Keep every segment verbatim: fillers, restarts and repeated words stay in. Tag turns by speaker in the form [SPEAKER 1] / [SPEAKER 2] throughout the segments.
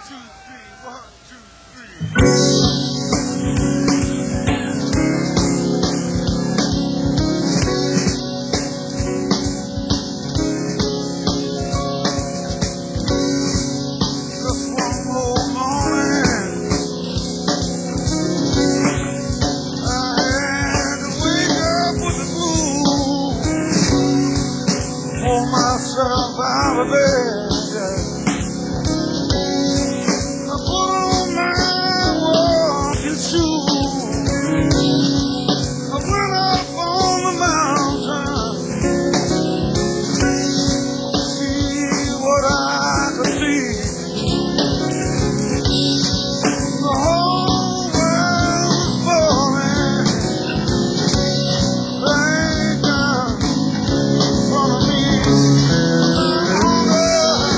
[SPEAKER 1] two, three, one, two, three. Just one more morning, I had to wake up with the blues, pull myself out of bed. I put on my walking shoes. I went up on the mountain, see what I could see. The whole world was falling right down in front of me. No longer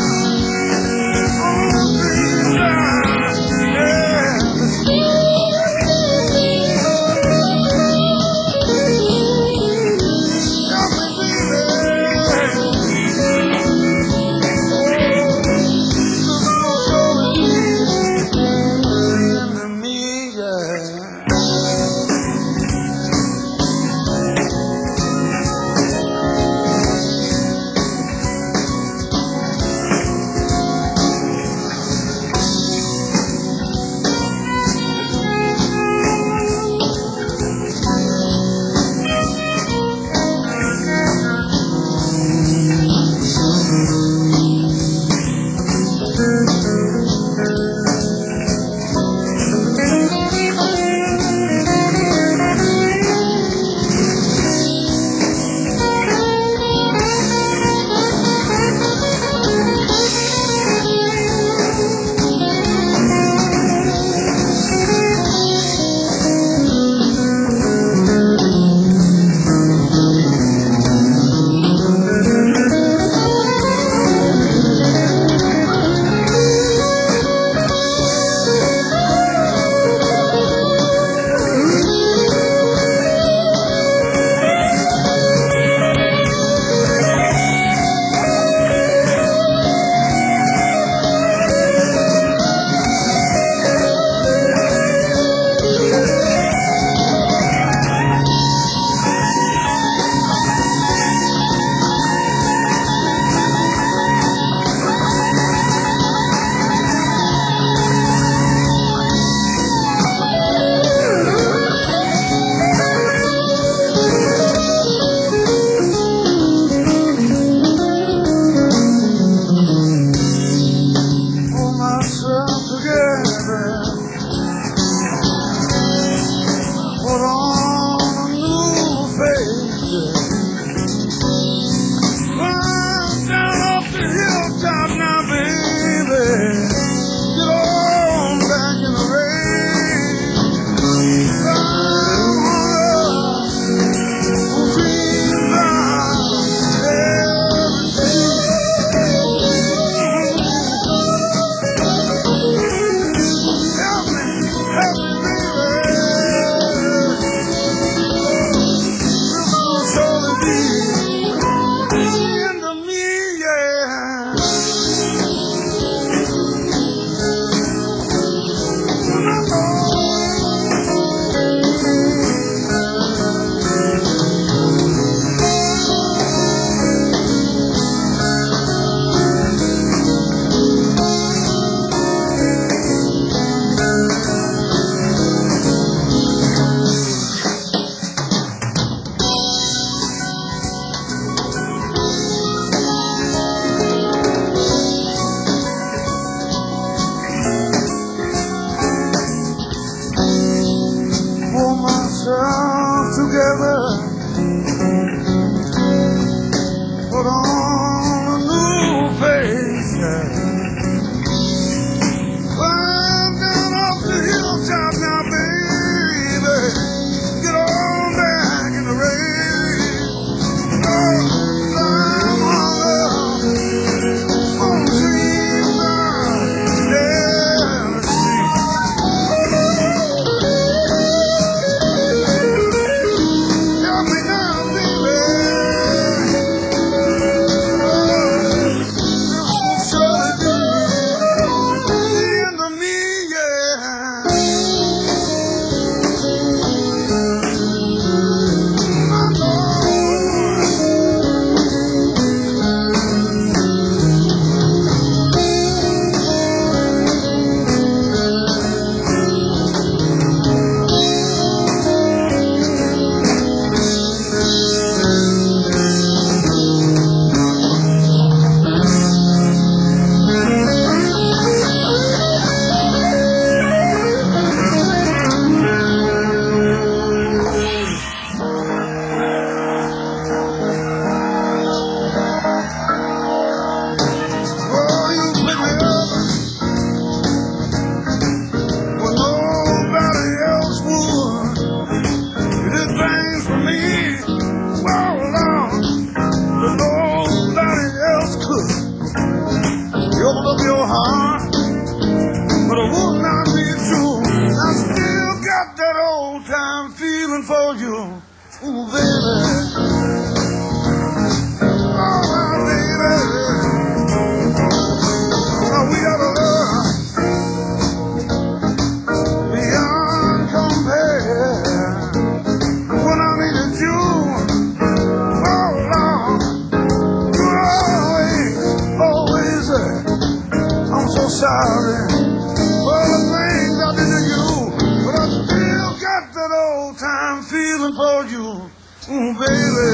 [SPEAKER 1] Ooh, baby.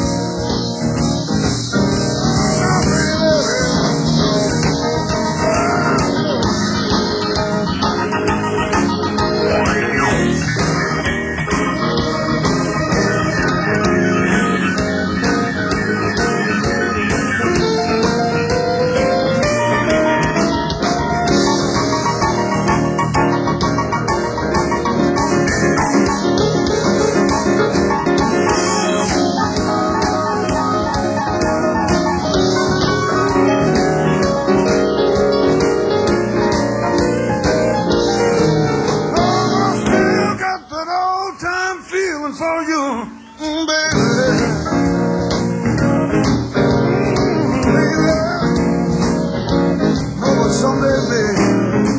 [SPEAKER 1] Oh, baby. Oh, I still got that old time feeling for you, mm, baby. Mm, baby. Oh, but someday, baby,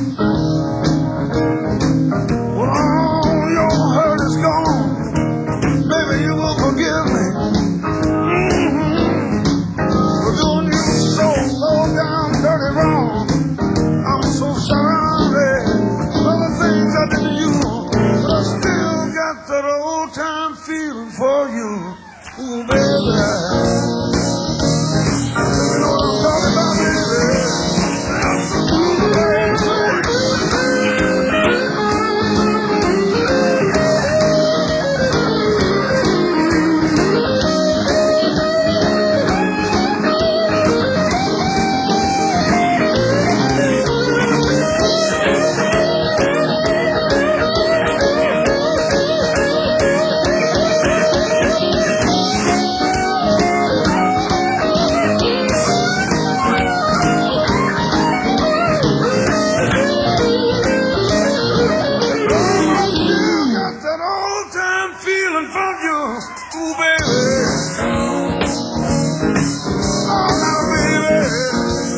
[SPEAKER 1] when all your hurt is gone, baby, you will forgive me. Mm-hmm. For doing you so low down, dirty wrong. I'm so sorry for the things I did to you, but I still got that old time feeling for you. Ooh, baby. You know what I'm talking about, baby. I still got that old time feeling for you. Ooh, baby. Oh, now, baby.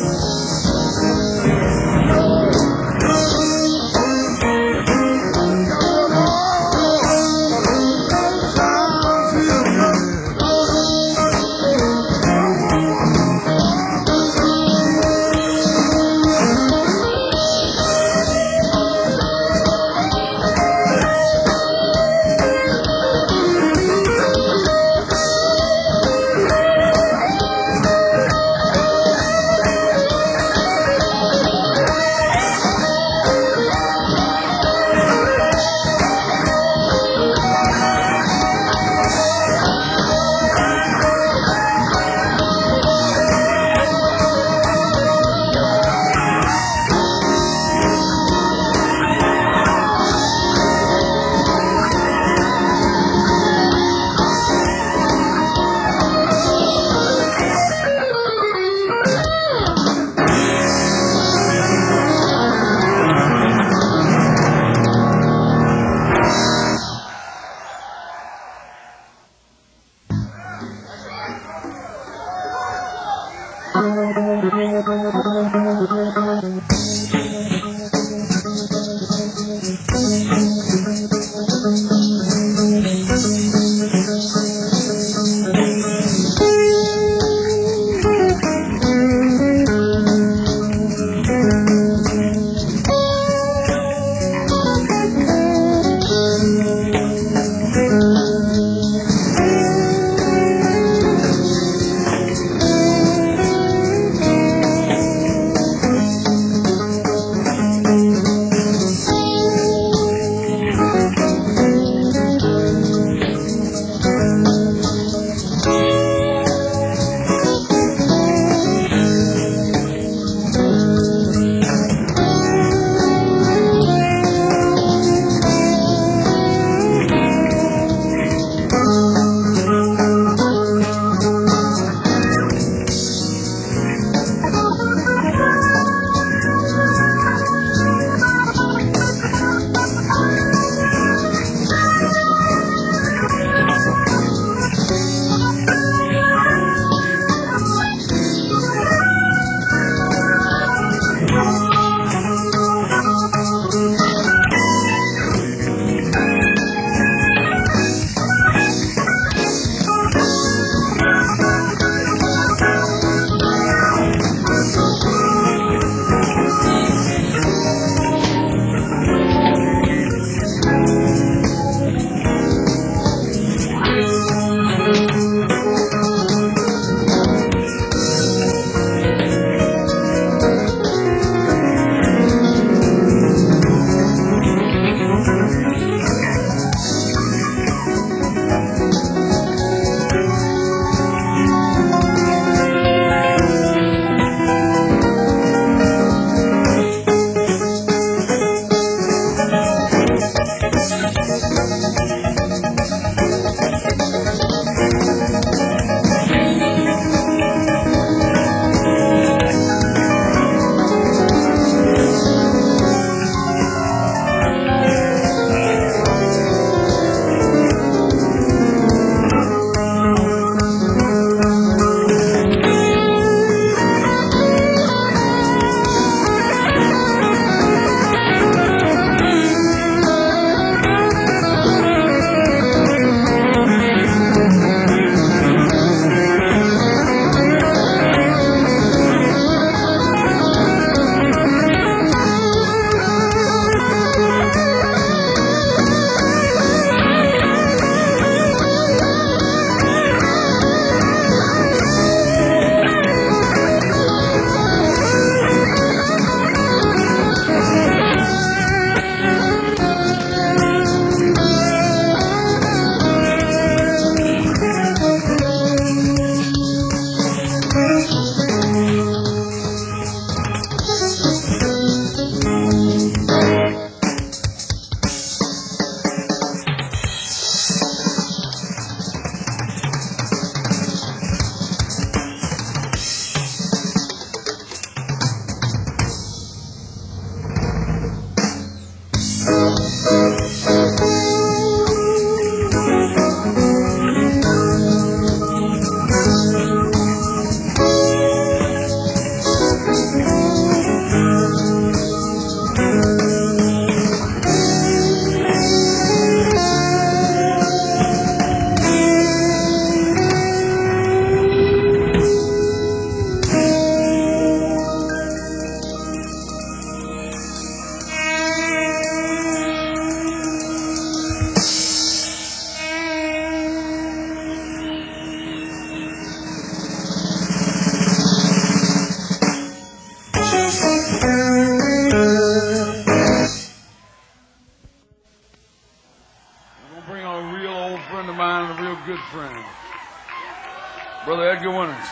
[SPEAKER 1] Brother Edgar Winters.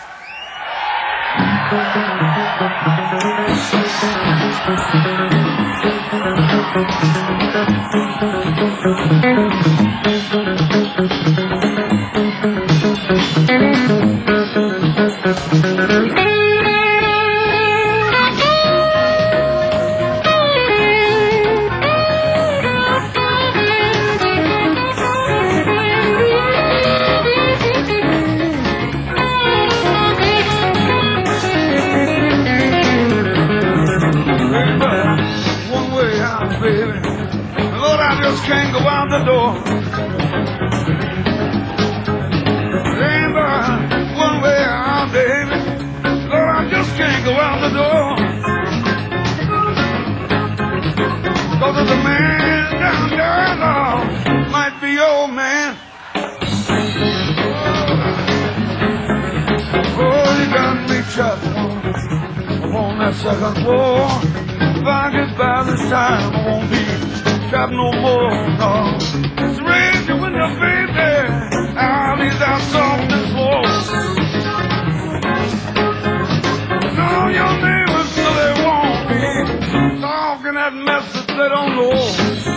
[SPEAKER 1] Can't go out the door. Ain't but one way out, baby. Lord, I just can't go out the door. Cause there's a man down there, Lord, might be old man. Oh, you got me trapped I'm on that second floor. If I get by this time, I won't be trapped no more, no. It's raging with the baby. I'll be that soft and slow. Now your neighbors still they want me. Talking that mess that they don't know.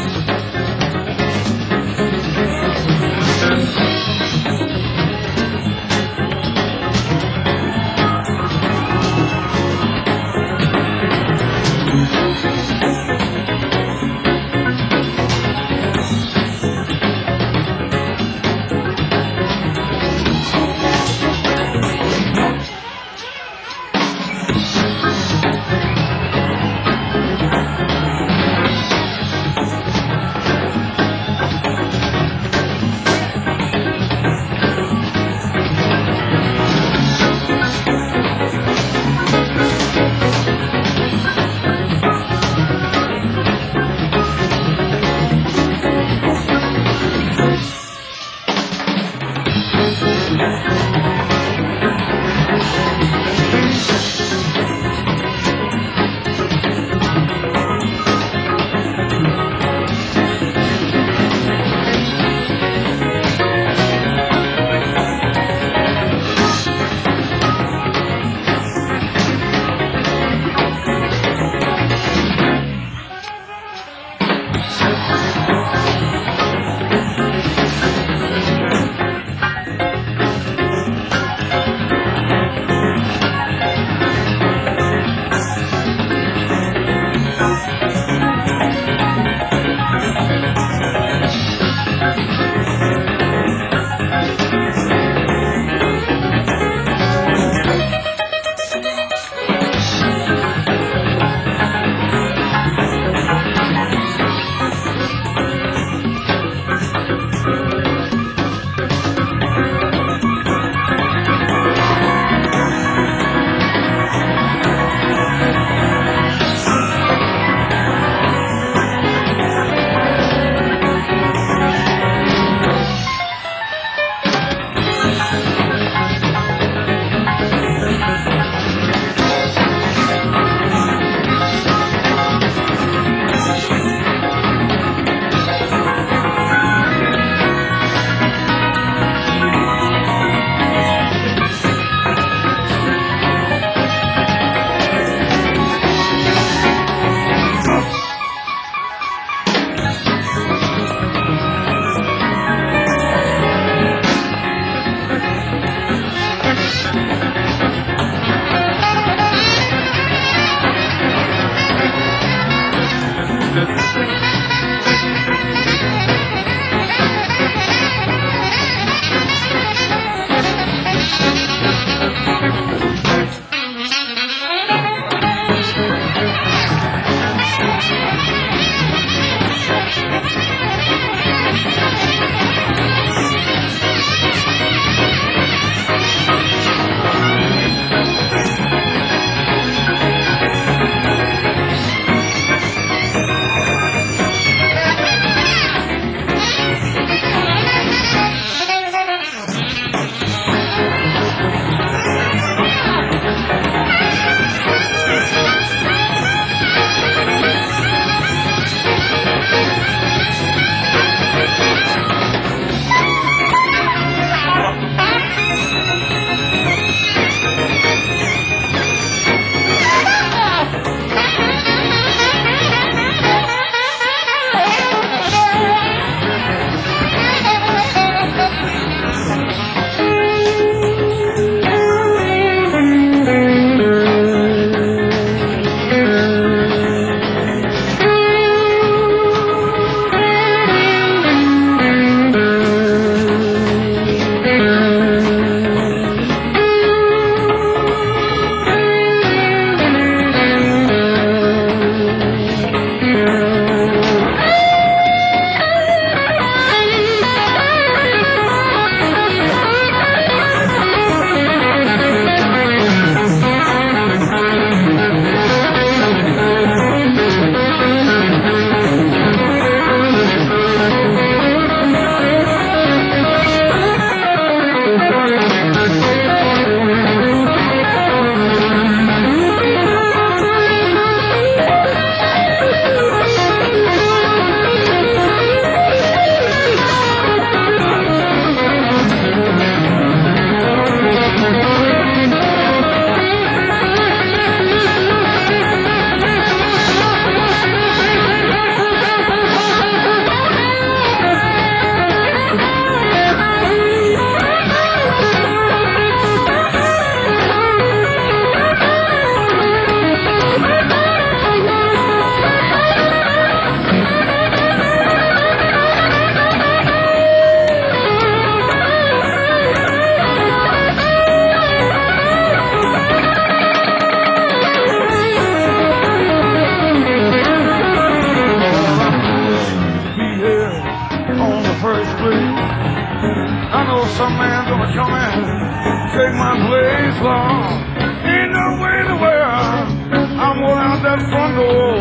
[SPEAKER 1] my place long. Ain't no way in the world I'm going out that front door.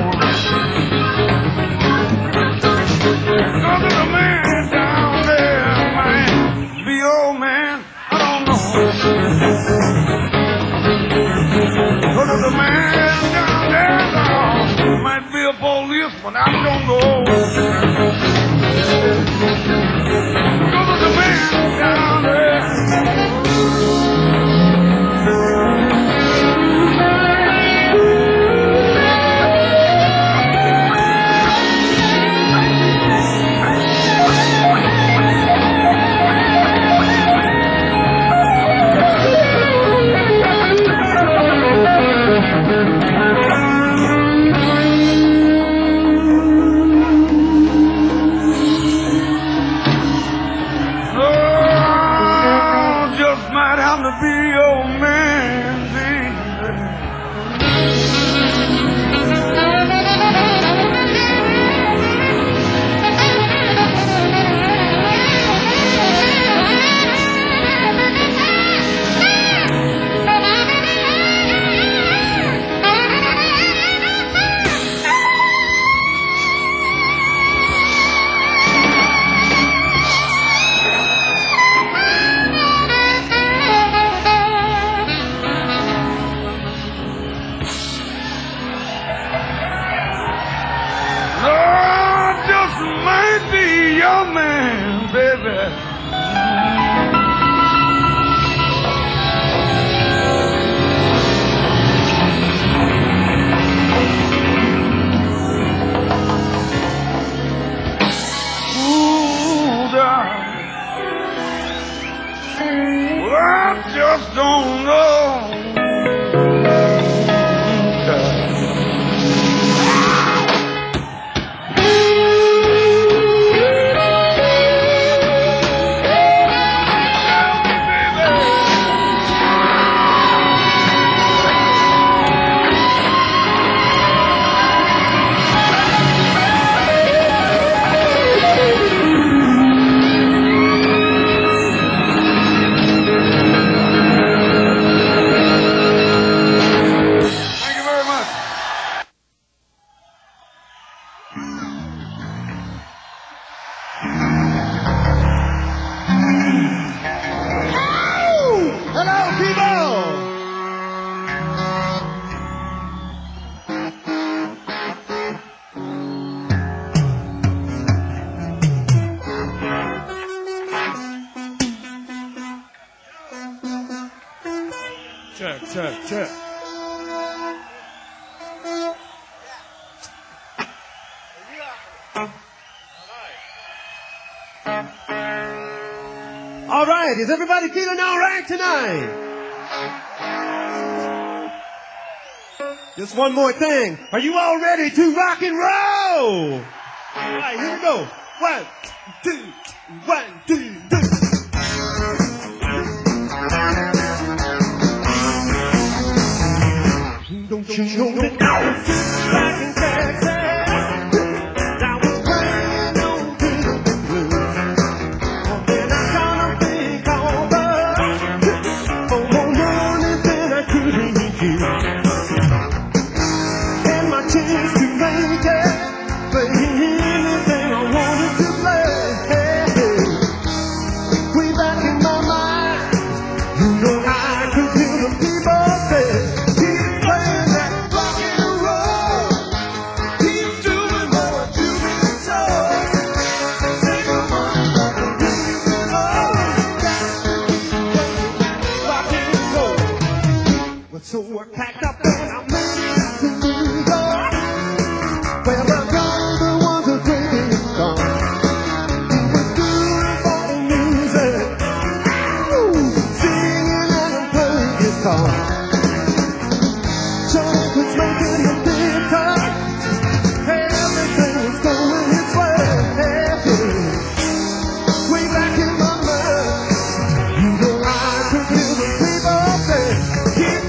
[SPEAKER 1] Cause there's a man down there might be old man, I don't know. Cause there's a man down there now might be a policeman, I don't know. Cause there's a man down there. Just don't know.
[SPEAKER 2] Check, check, check.
[SPEAKER 3] All right, is everybody feeling all right tonight? Just one more thing. Are you all ready to rock and roll? All right, here we go. One, two, one, two, three. Don't you know that I was sitting back in Texas? I was playing on rhythm and blues. Oh, then I kind of think over. For more mornings than I could reach you. And my chance to make it. Play anything I wanted to play. Way back in my mind, you know I could hear the people say. So I packed up and I moved to New York, where my brother was a great star. He was good for the music, singing and playing guitar. Johnny was making him big time, everything was going his way. Way back in my mind, you know I could hear the people say, keep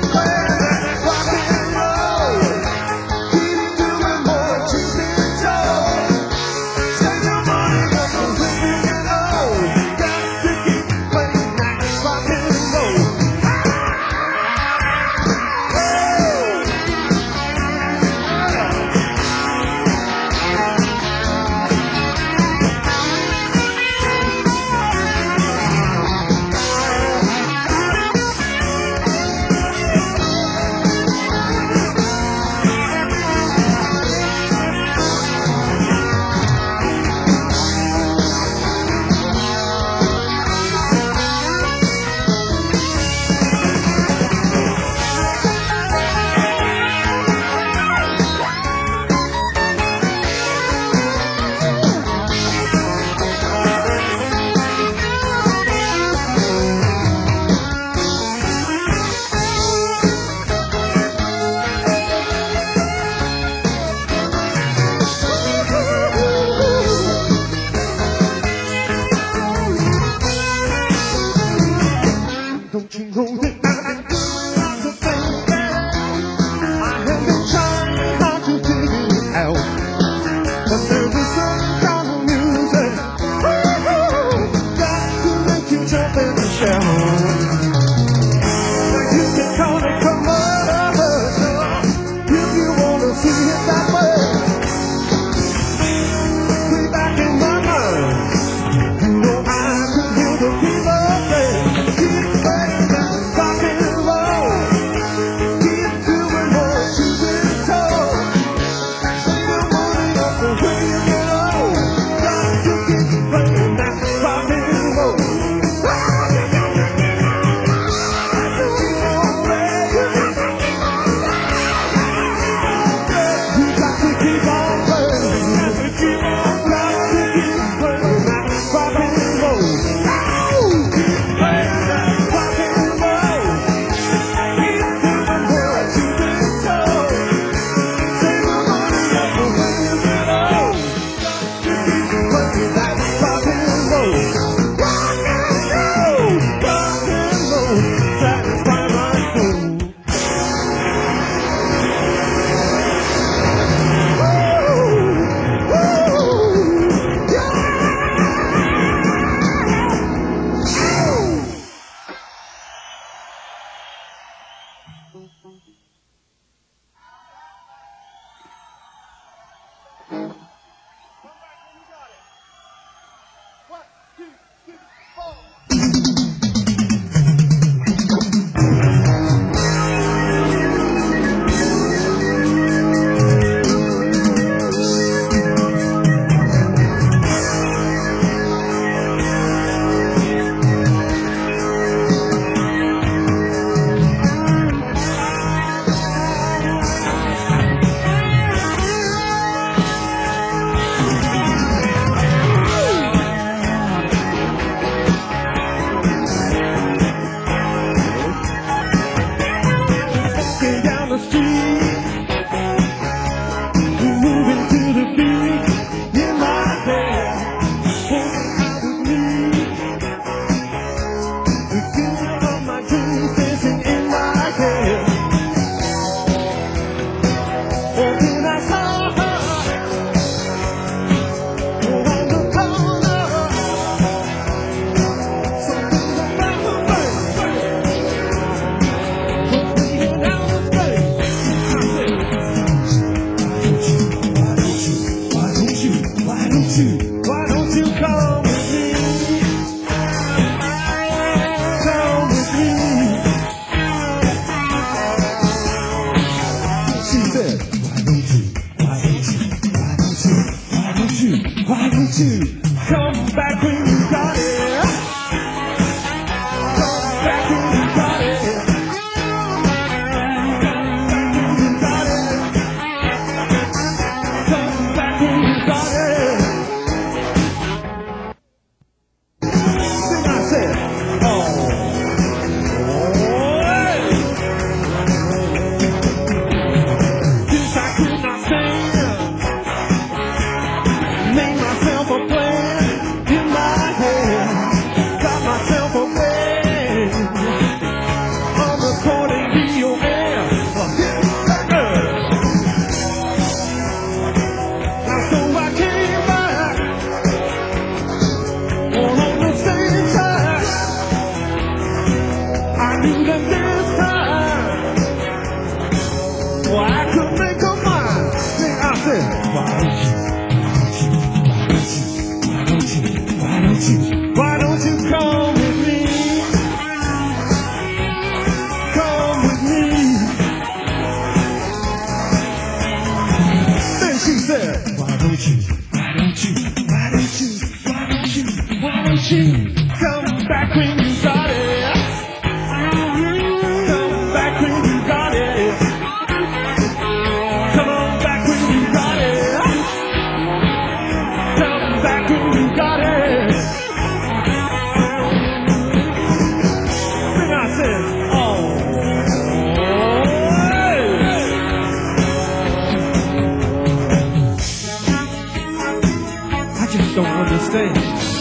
[SPEAKER 3] Walking down the street, moving to the beat in my head. Walking out with me, the feeling of my dreams dancing in my head. Oh, then I saw her on the corner. Something about her face, looking down the street. I said, why don't you, why don't you, why don't you come with me? Come with me. She said, why don't you, why don't you, why don't you, why don't you, why don't you come back when you got it? Come back when you got it. You got it. Come back when you got it. Then I said, oh, hey. This I could not stand. Made myself a plan in my head. Got myself a bed. I'm recording V O M. Now so I came back all on the same track. I knew that this time, well, I could make a mind. Then I said, why don't you, why don't you, why don't you, why don't you come with me? Come with me. Then she said, why don't you, why don't you, why don't you, why don't you, why don't you come back when you got it? Come back when you got it. Come on back when you got it. Come back when you got it. Then I said, oh, hey. I just don't understand.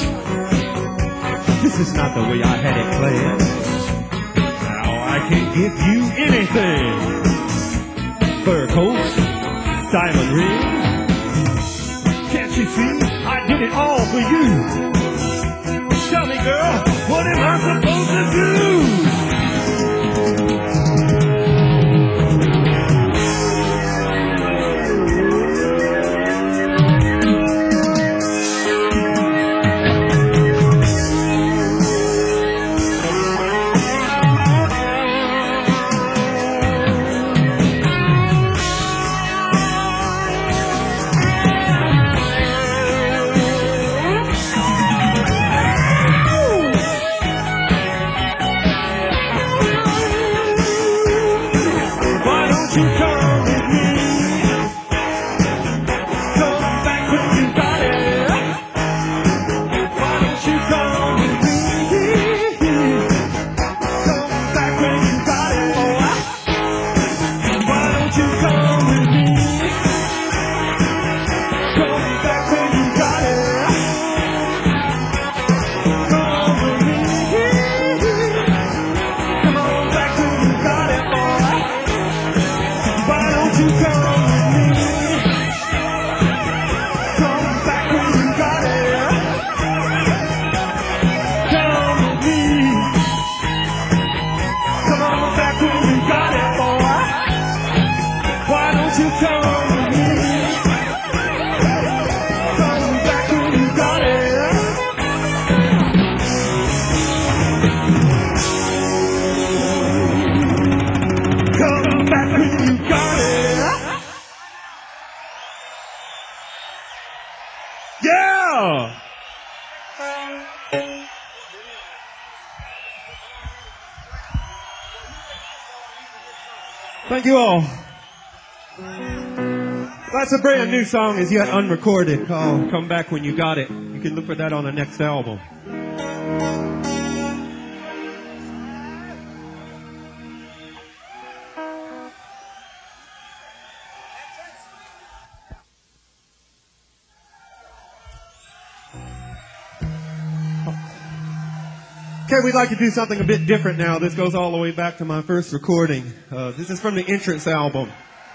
[SPEAKER 3] This is not the way I had it planned. Now I can give you anything. Fur coats, diamond rings. Can't you see? I did it all for you. Tell me, girl, what am I supposed to do? Come back when you got it. Yeah! Thank you all. That's a brand new song, is yet unrecorded, called Come Back When You Got It. You can look for that on the next album. Okay, we'd like to do something a bit different now. This goes all the way back to my first recording. Uh, this is from the Entrance album.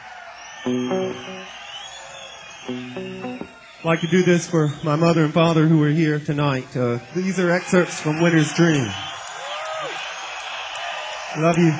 [SPEAKER 3] I'd like to do this for my mother and father who are here tonight. Uh, these are excerpts from Winter's Dream. Love you.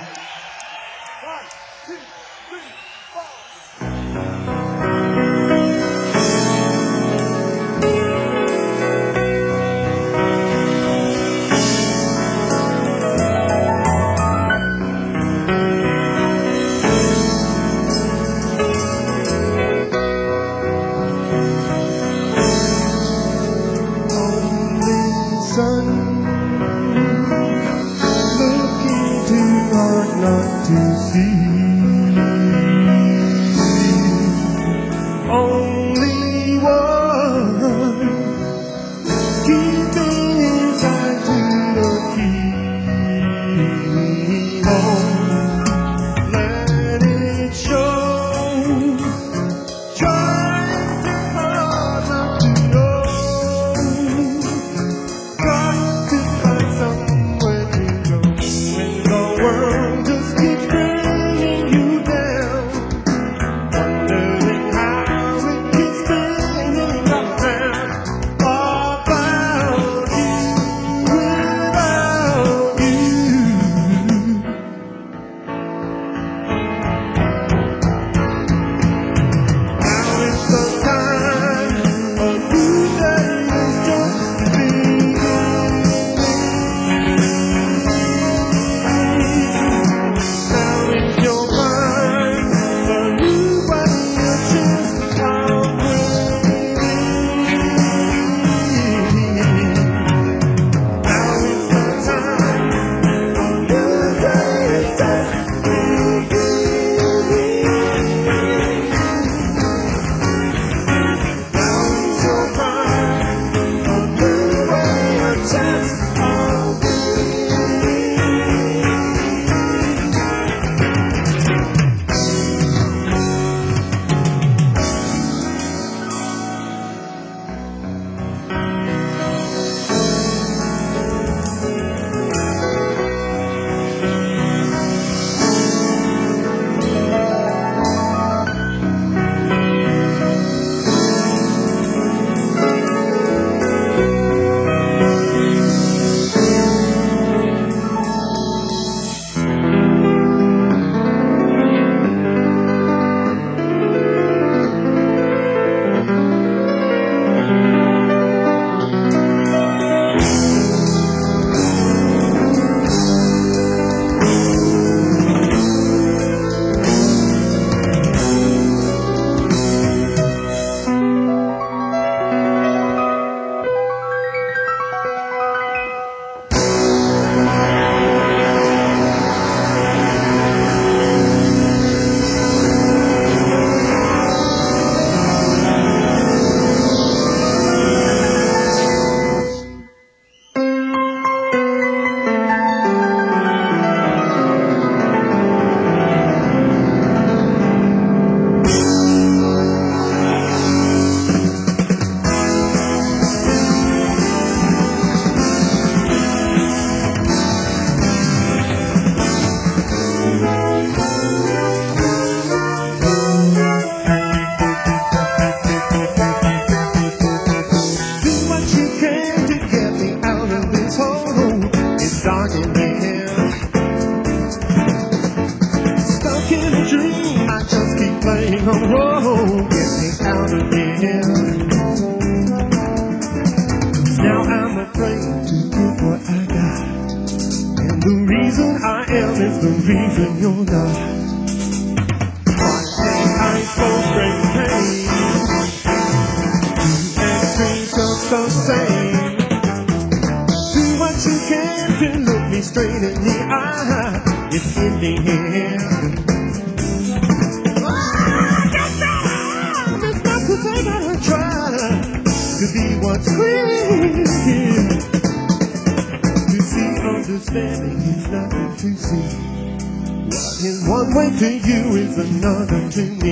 [SPEAKER 3] The reason I am is the reason you're not. for great pain. And dreams just the same. Do what you can to look me straight in the eye. It's ending here. It's not to say that I try to be what's clear. To see understanding is nothing to see. What is one way to you is another to me.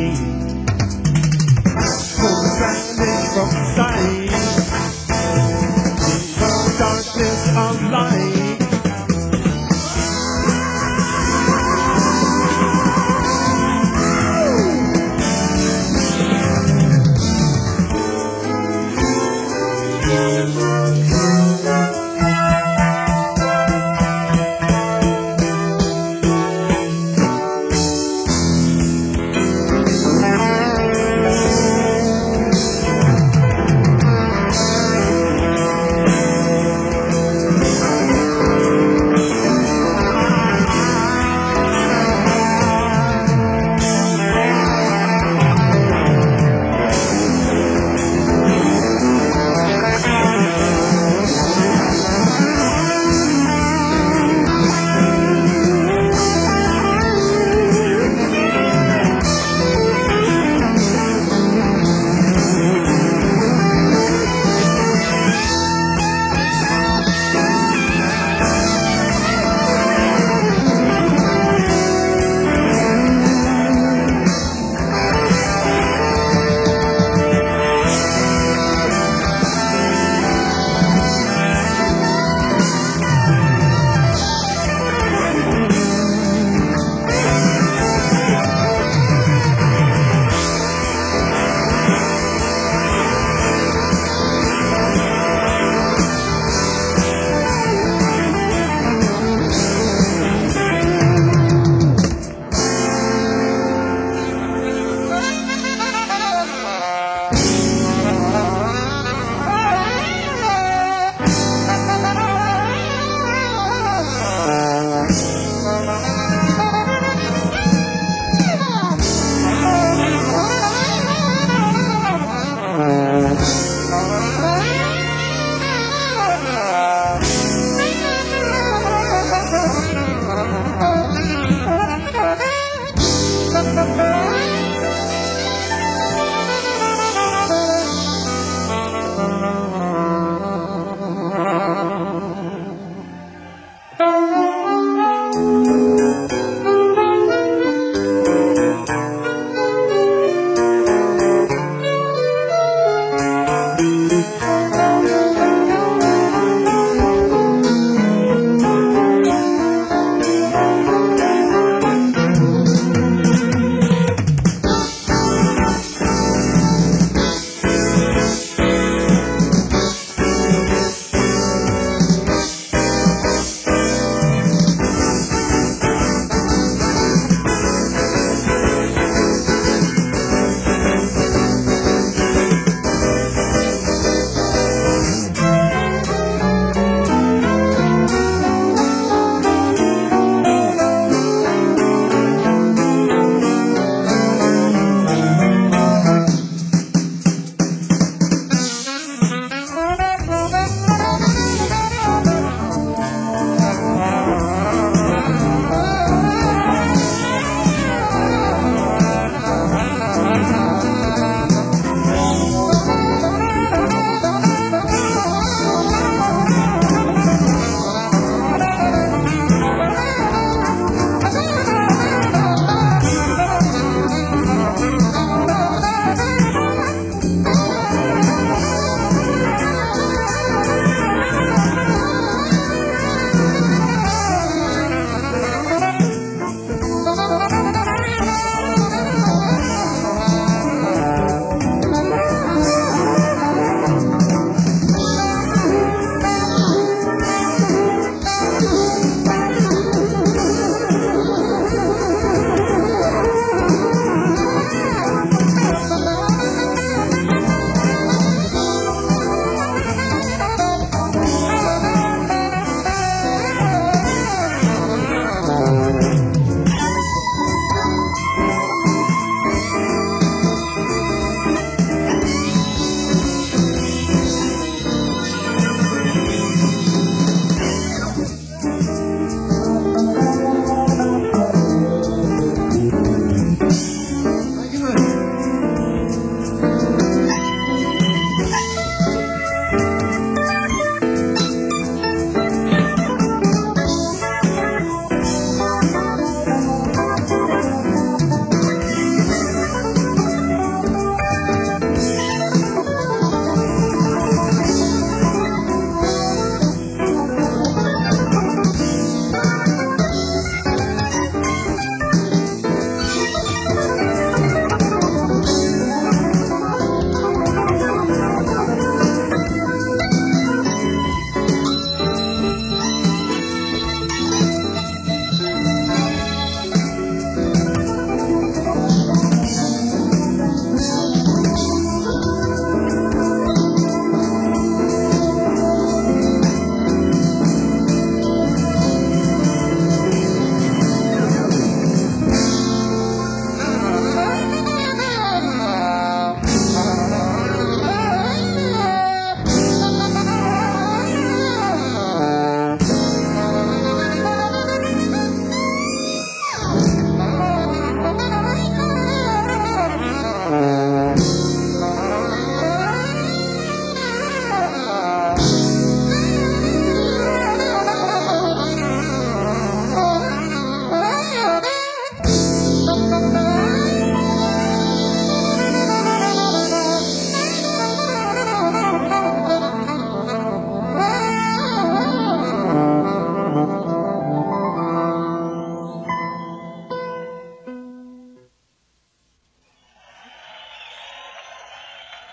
[SPEAKER 3] For sadness from sight, in the darkness of light.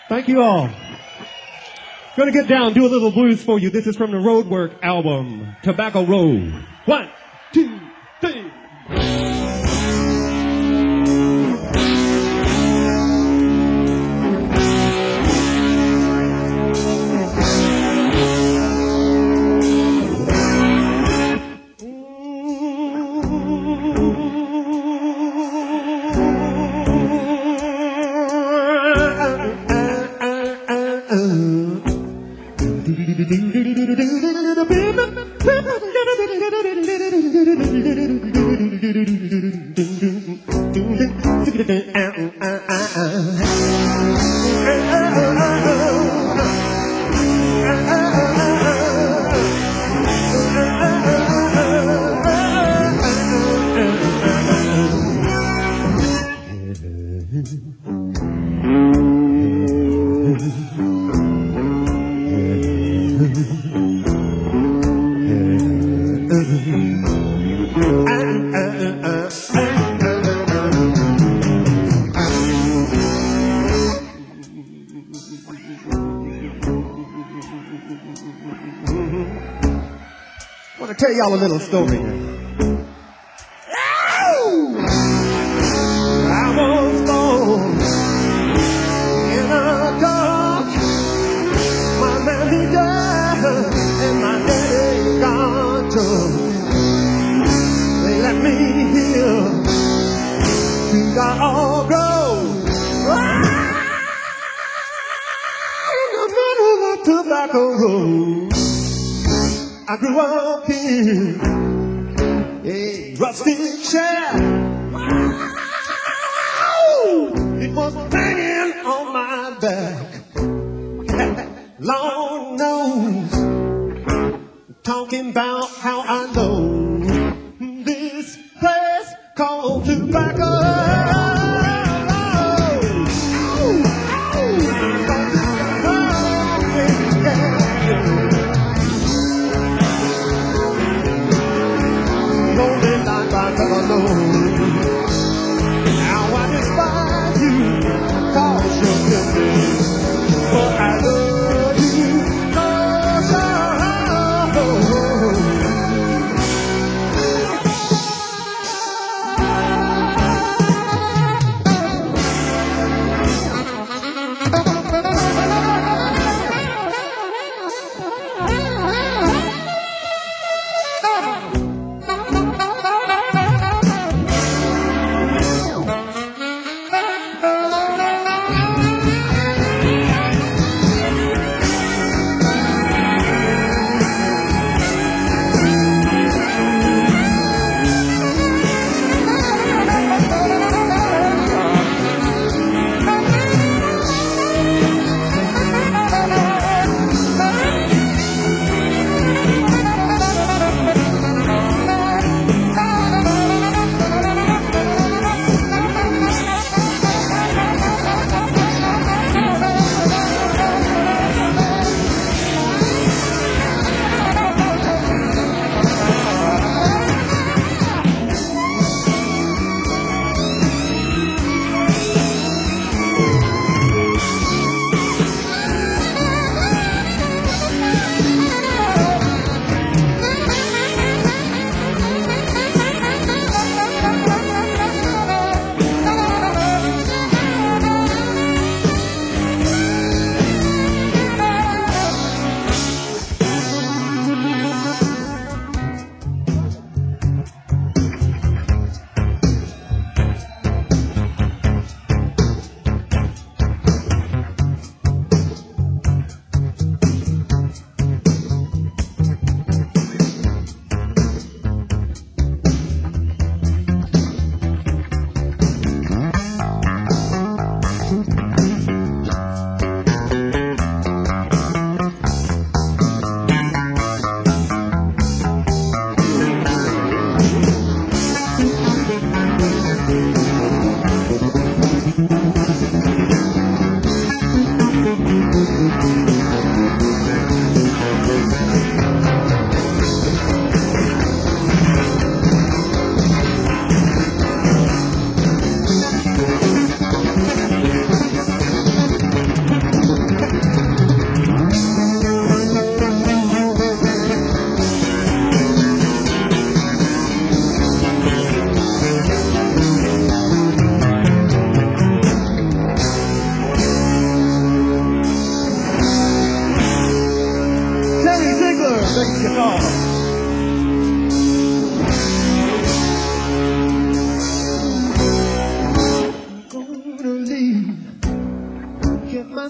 [SPEAKER 3] Thank you all. Gonna get down, do a little blues for you. This is from the Roadwork album, Tobacco Road. One, two, three. I want to tell y'all a little story. I was born in a dark, my mammy died and my daddy gone too. They let me here to God all go in the middle of Tobacco Road. I grew up in a rustic shack. It was hanging on my back. Long nose, talking about how I know this place called Tobacco. Now I despise you, cause you're different, but I love you, cause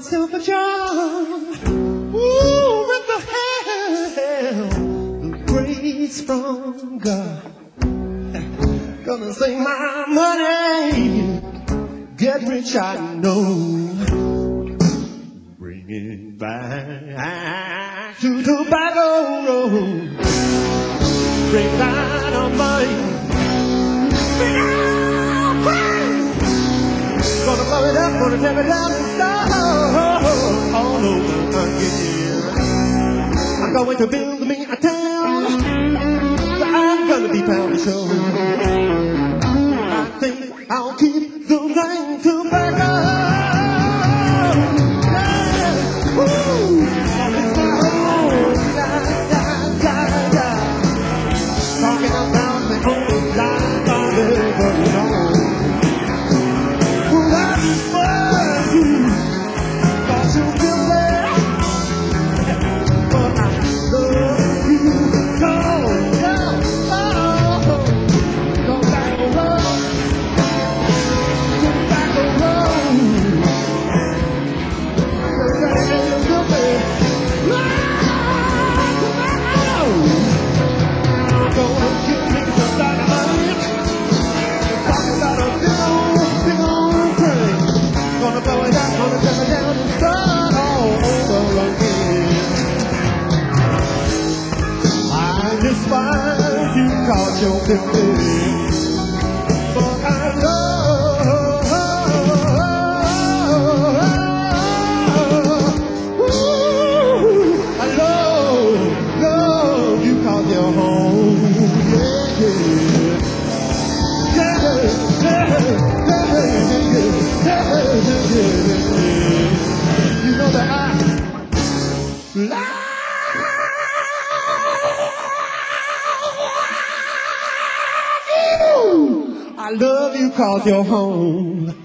[SPEAKER 3] myself a job. Ooh, with the help of grace from God. Gonna save my money, get rich I know. Bring it back to Tobacco Road. Bring down a money. Gonna blow it up, gonna tear it down and start all over again. I'm going to build me a town that I'm gonna be proud to show. I think I'll keep the name Tobacco. Yeah, woo! It's my home, yeah, yeah, yeah, yeah. Talking about the old life I never know. Despise you cause you're different, but I love, ooh, I love, love you cause you're home, yeah, yeah, yeah, yeah, yeah, yeah, yeah, yeah. You know that I love. I love you cause you're home.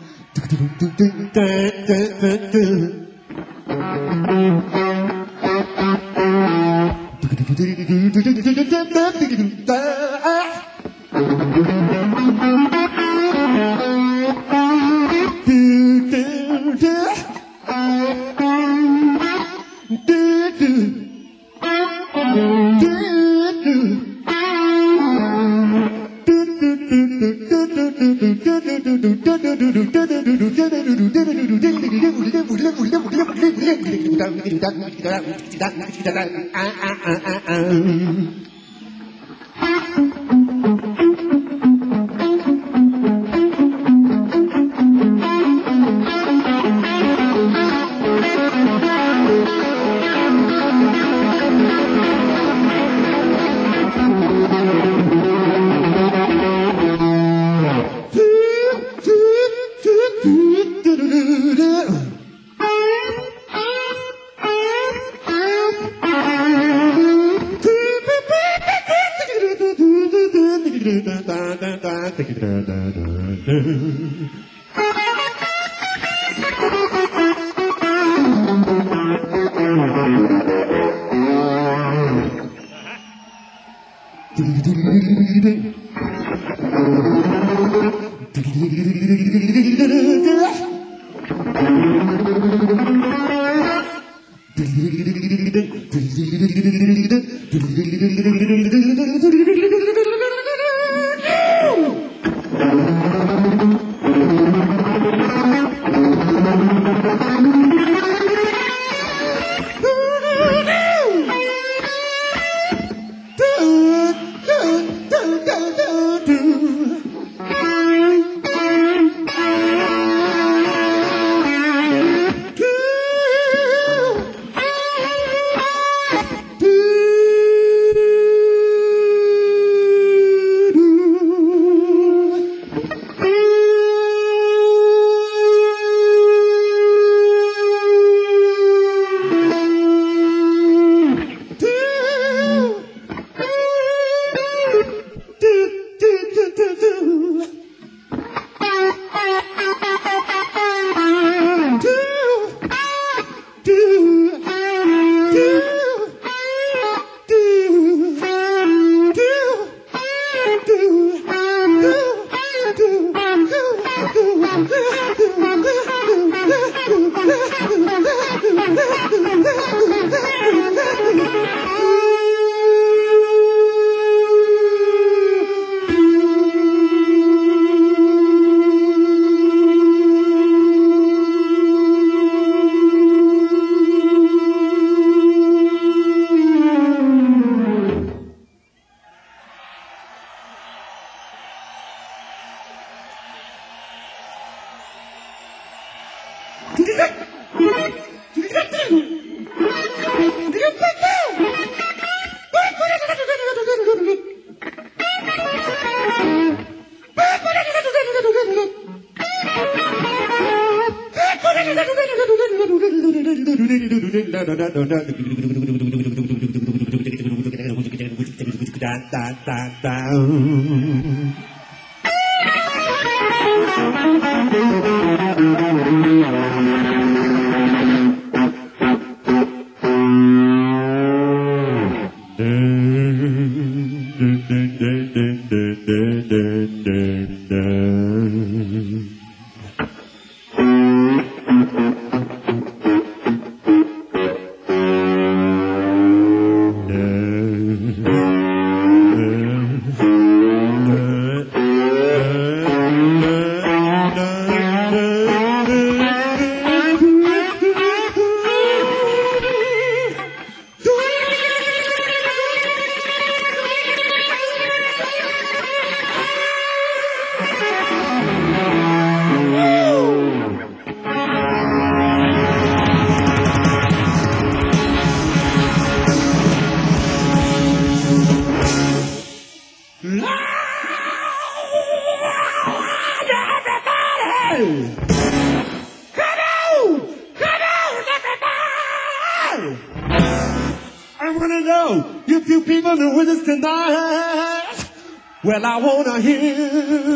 [SPEAKER 3] I wanna know if you people know with us tonight. Well, I wanna hear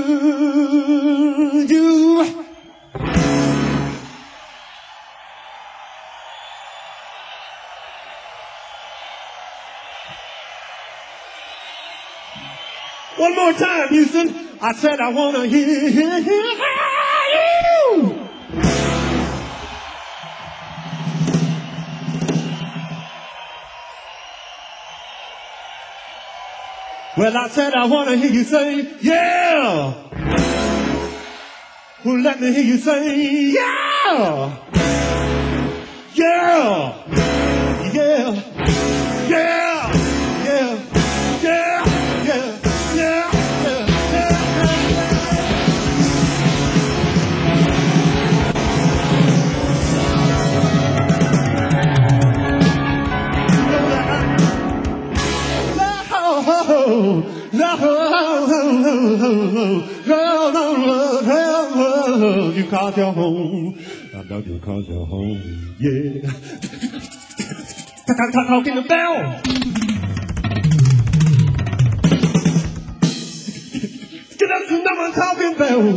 [SPEAKER 3] you. One more time, Houston. I said I wanna hear you. Well, I said I wanna hear you say, yeah. Well, let me hear you say, yeah. Yeah. Yeah. Yeah. Yeah. Yeah. Yeah. Yeah. Yeah. No, no, no, no, you called your home. I know you called your home, yeah. Talking the bell. Get up to number talking bell.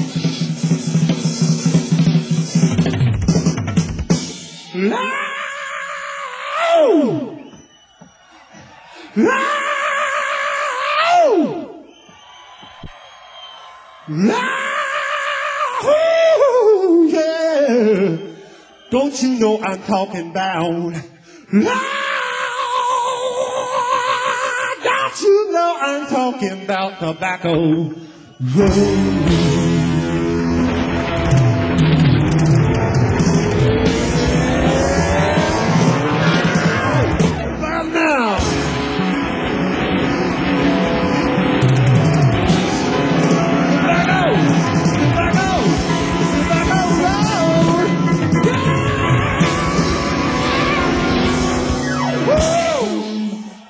[SPEAKER 3] Loud! Loud! Ooh, yeah. Don't you know I'm talking about don't you know I'm talking about tobacco road.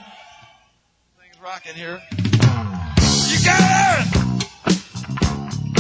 [SPEAKER 1] Rocking here. You got it!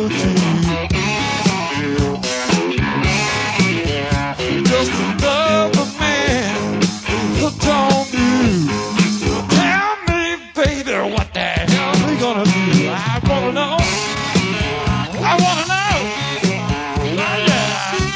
[SPEAKER 3] Just another man hooked on you. Tell me, baby, what the hell we gonna do? I wanna know. I wanna know. Oh, yeah.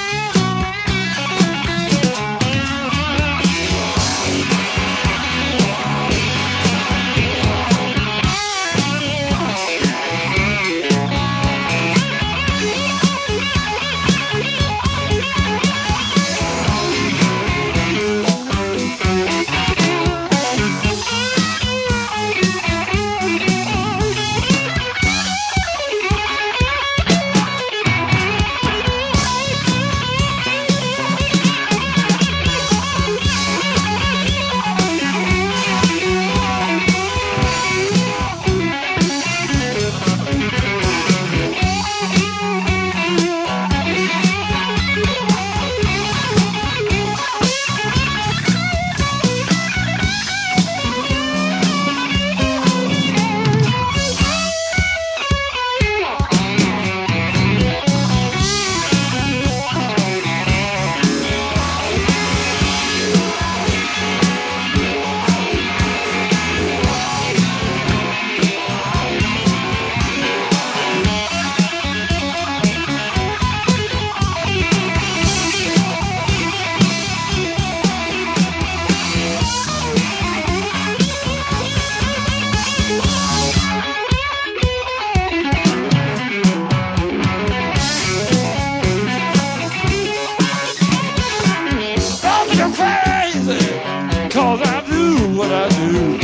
[SPEAKER 3] Cause I do what I do.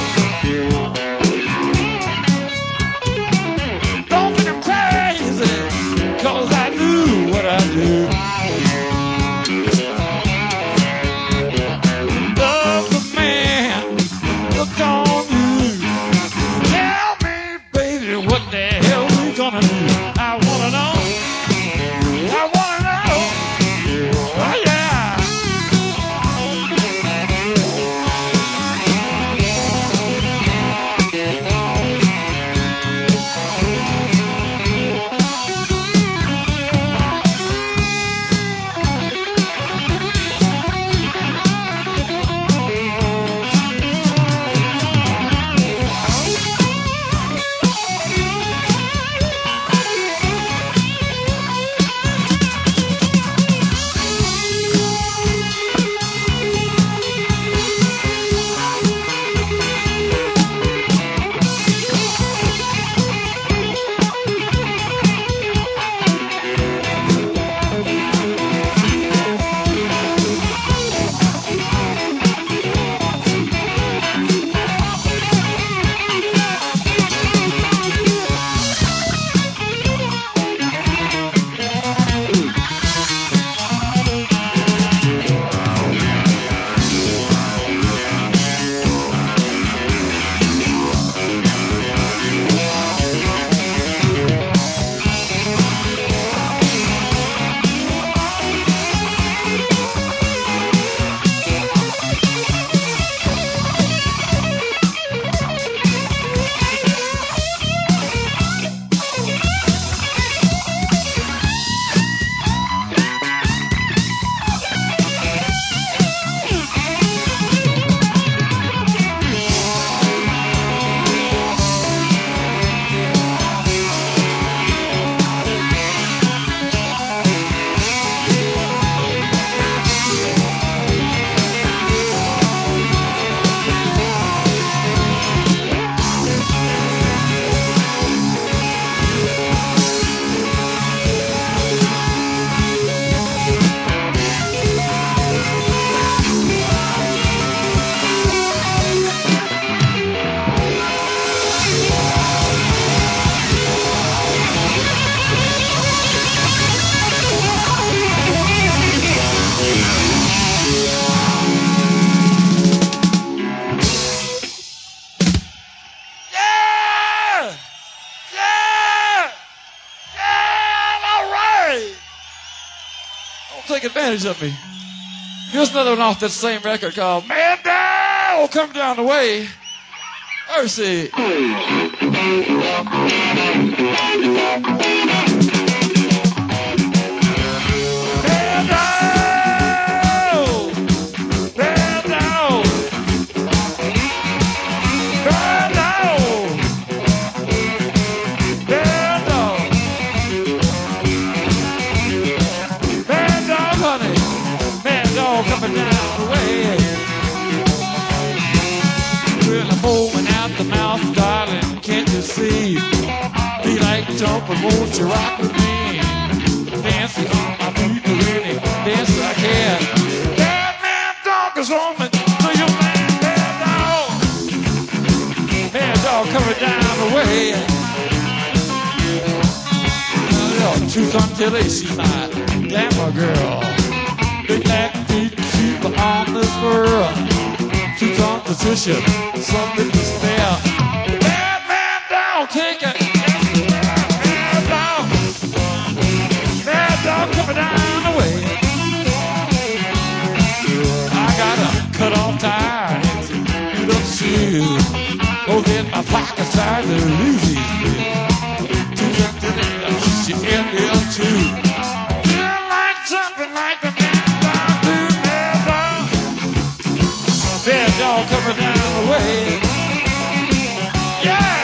[SPEAKER 3] Don't think I'm crazy, cause I do what I do. Love the man, look on you. Tell me, baby, what the hell we gonna do? I wanna know. I wanna know. Oh yeah. Take advantage of me. Here's another one off that same record called Man Down, Come Down the Way. Mercy. see. Be like jumping, won't you rock with me? Dancing on my feet, the really dance I can. Bad man dog is on me, do you man, bad dog? Bad dog coming down the way. Truth until they see my glamour girl. Big black feet keep on this world. Truth competition, something to spare. Bad man down, take it. Bad dog, bad dog coming down the way. I got a cut off tie and some beat up shoes. Both in my pocket side, they're easy. She in here too. Feel like jumping like the bad dog do, bad dog. Bad dog coming down the way. Yeah!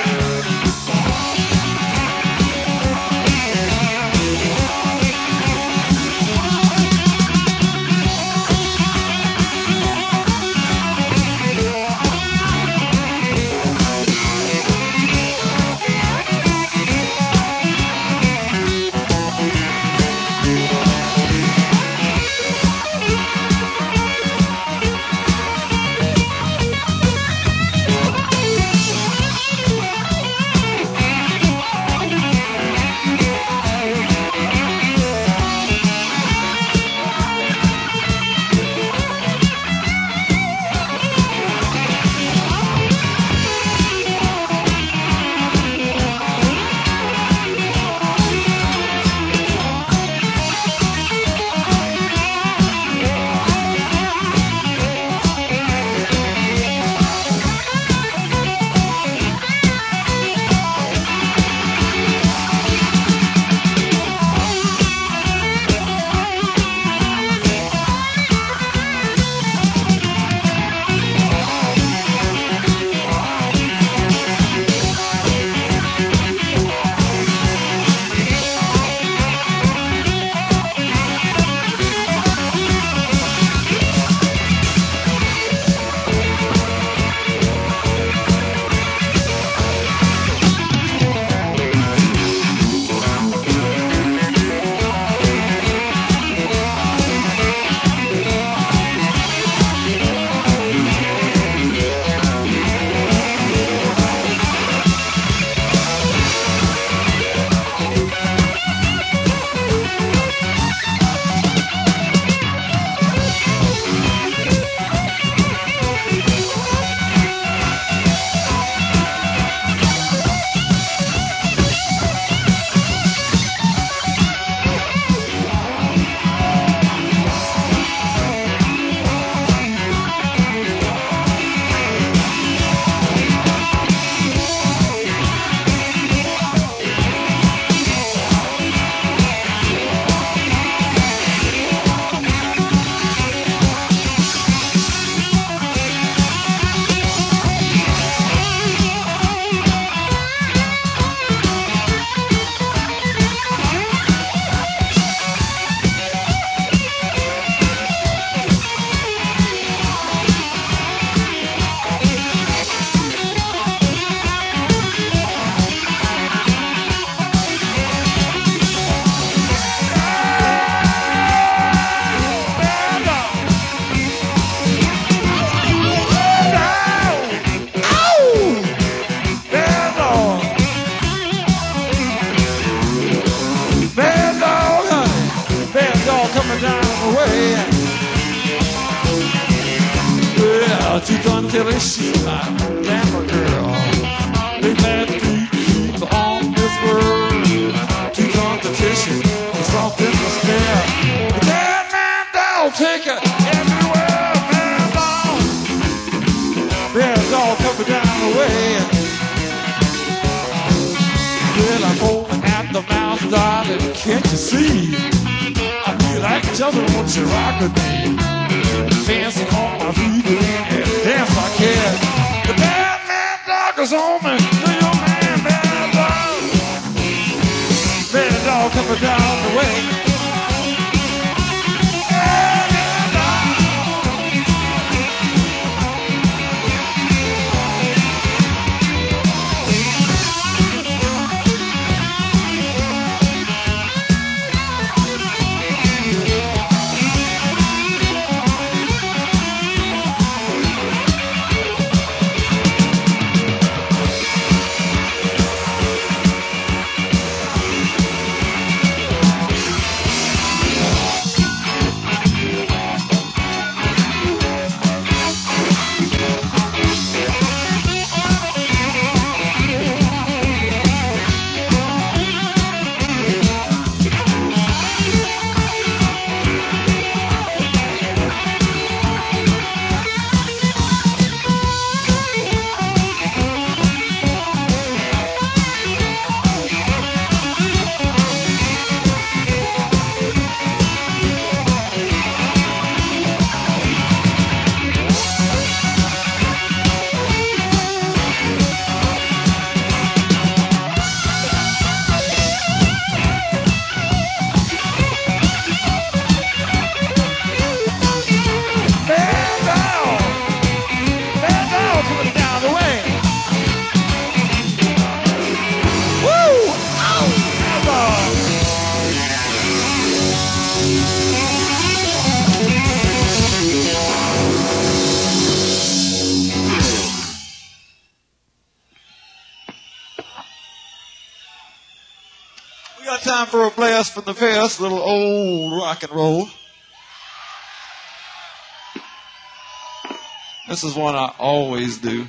[SPEAKER 2] Teeth until they see my glamour girl. Big bad feet keep on this world. Teeth competition, it's something to spare. The bad man dog, take it everywhere. Bad dog, bad dog coming down the way. Well, I'm holding at the mouth, darling, can't you see? I feel like jumping, won't you rock with me? Dancing on my feet and dance I can. The bad man dog is on me. Do your man, bad dog. Bad dog coming down the way. time for a blast from the past, a little old rock and roll. This is one I always do.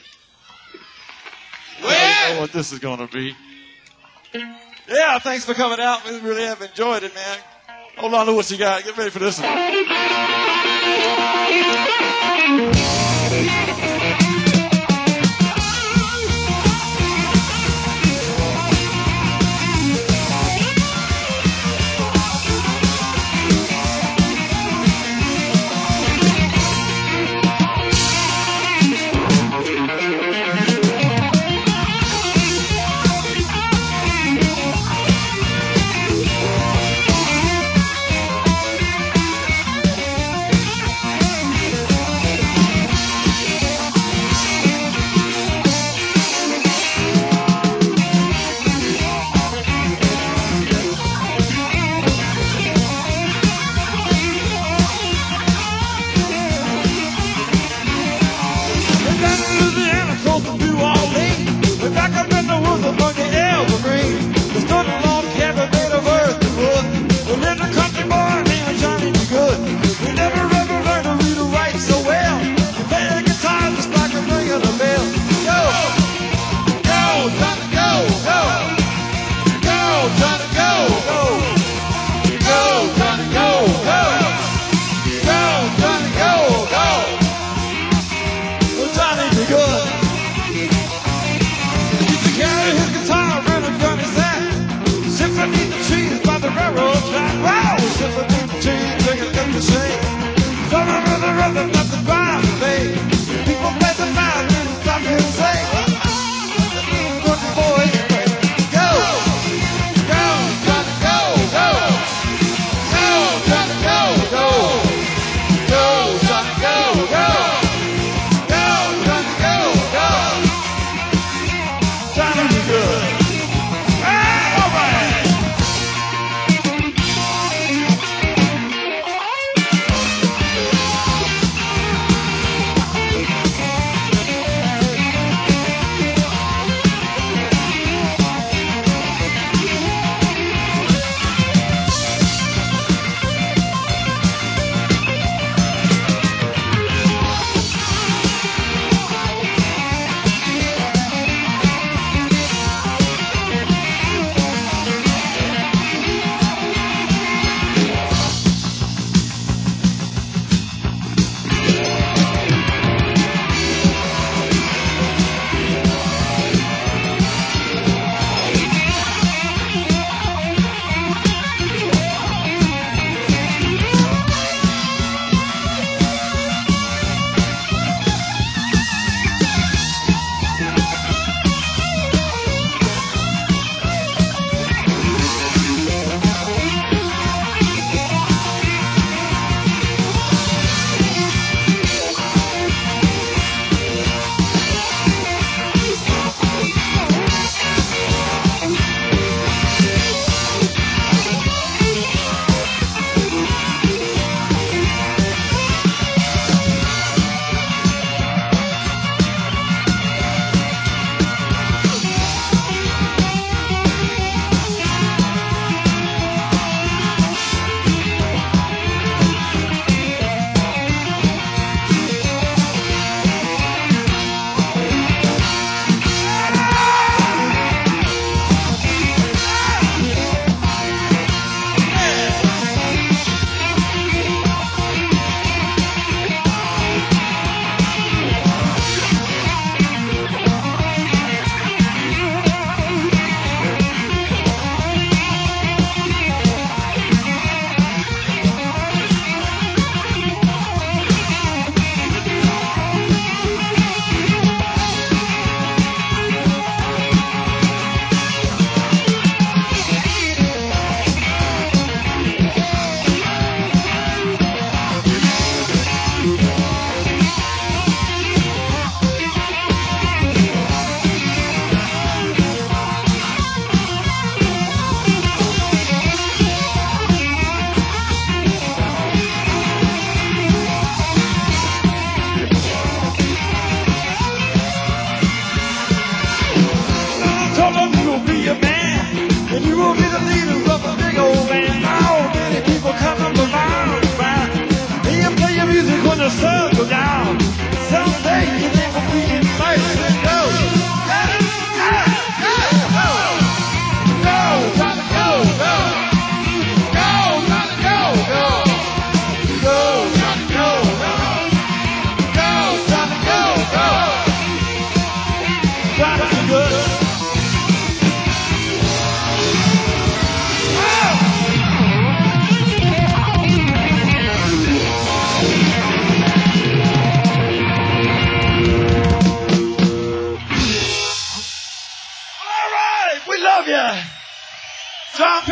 [SPEAKER 2] Well, I don't know what this is going to be. Yeah, thanks for coming out. We really have enjoyed it, man. Hold on to what you got. Get ready for this one.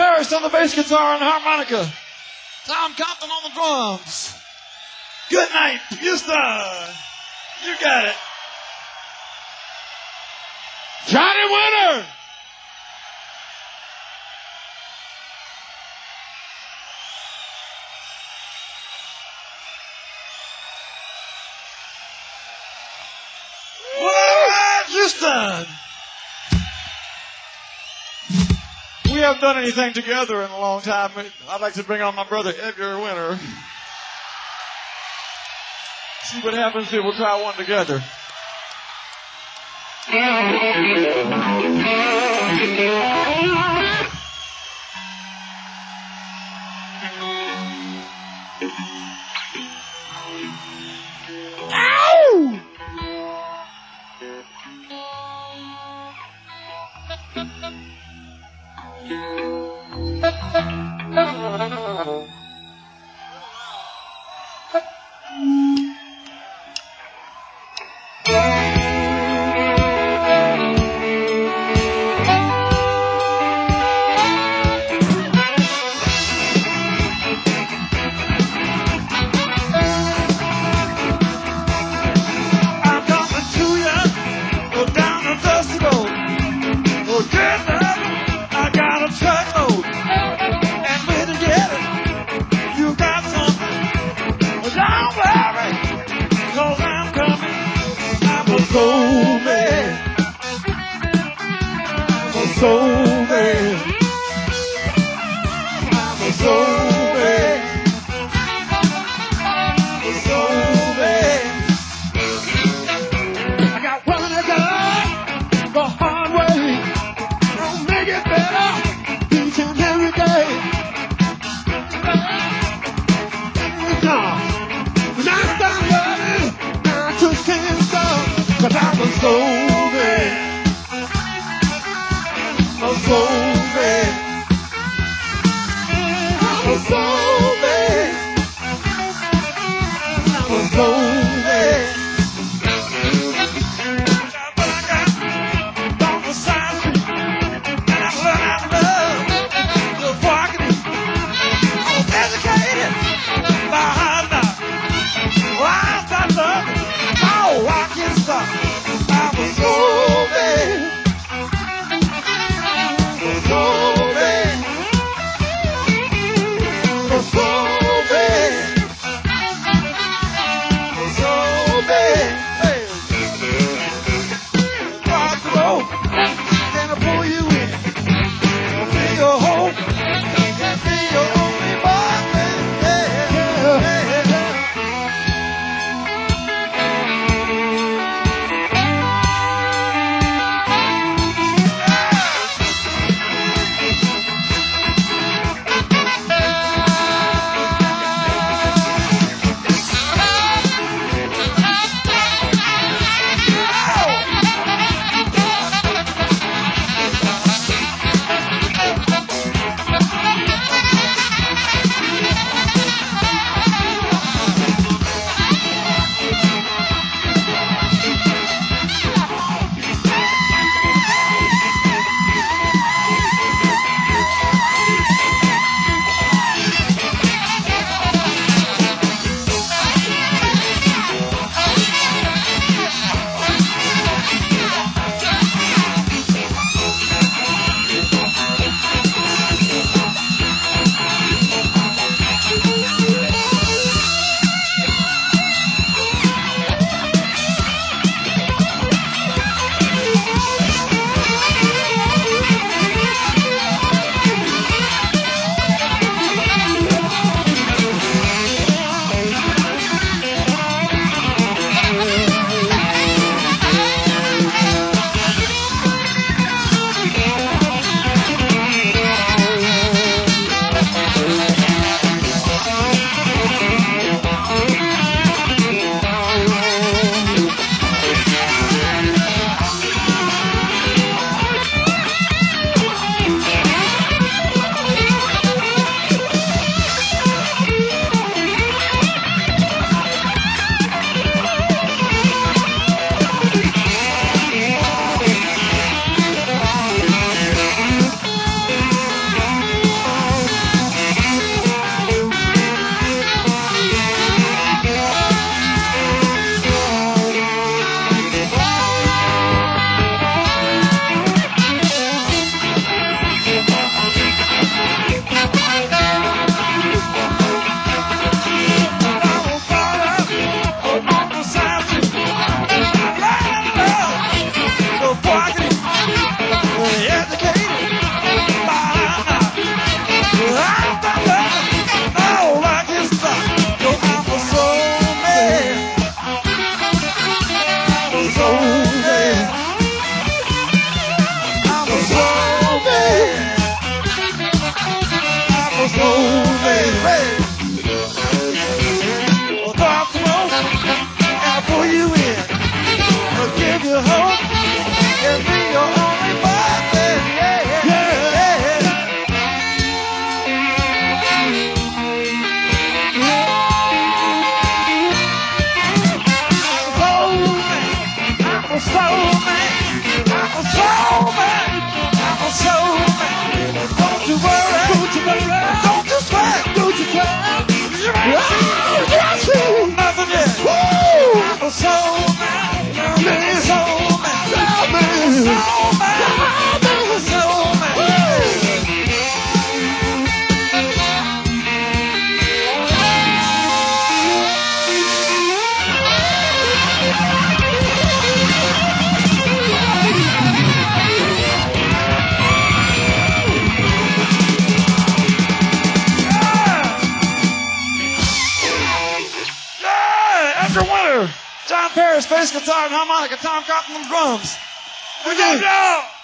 [SPEAKER 2] Parrish on the bass guitar and harmonica. Tom Compton on the drums. Good night, Houston. You got it. Johnny Winter. Well, all right, Houston. We haven't done anything together in a long time. I'd like to bring on my brother Edgar Winter. See what happens here. We'll try one together. Ow! soul man. Well, dark smoke, I'll pull you in. I'll give you hope and be your only partner. Yeah, yeah, yeah. I'm a soul man. I'm a soul man. I'm a soul man. Don't you worry. Don't you worry. Don't you sweat. Don't you sweat. You ain't seen nothing yet. I'm a soul man. I'm a soul man. I'm a soul man. I'm a soul man. After winter, John Paris, bass guitar and harmonica, Tom Cotton on drums. We go, Joe!